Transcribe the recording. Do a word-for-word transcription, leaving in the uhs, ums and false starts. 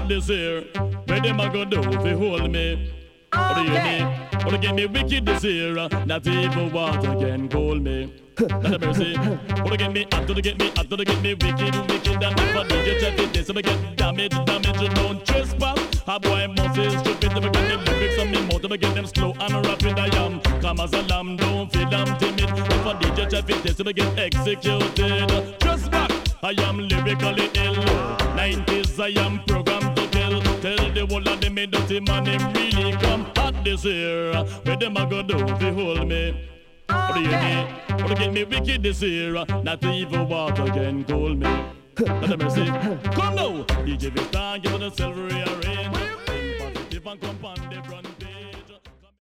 hot this year. Where them a go do fi hold me? Or do you hear me? Or get me wicked this year. Not even water can cool me. Not a mercy. Or get me hot, to get me hot, to get me wicked, wicked. And if I do you check it, this will get damage, damage. You don't trespass. A boy must is stupid. Never get them lyrics on me mouth. Never get them slow and rapid. I am calm as a lamb. Don't feel I'm timid. If I D J check it, this will get executed. Just back. I am lyrically ill. Nineties I am programmed to kill. Tell the whole of them me dirty man him really come hot this year. Where them a go do fi hold me? Or do you hear me? Or get me wicked this year. Not even water can cool me. Not a mercy. Come now, D J Victor, give it a silver rearrange. Positive and compound, they run.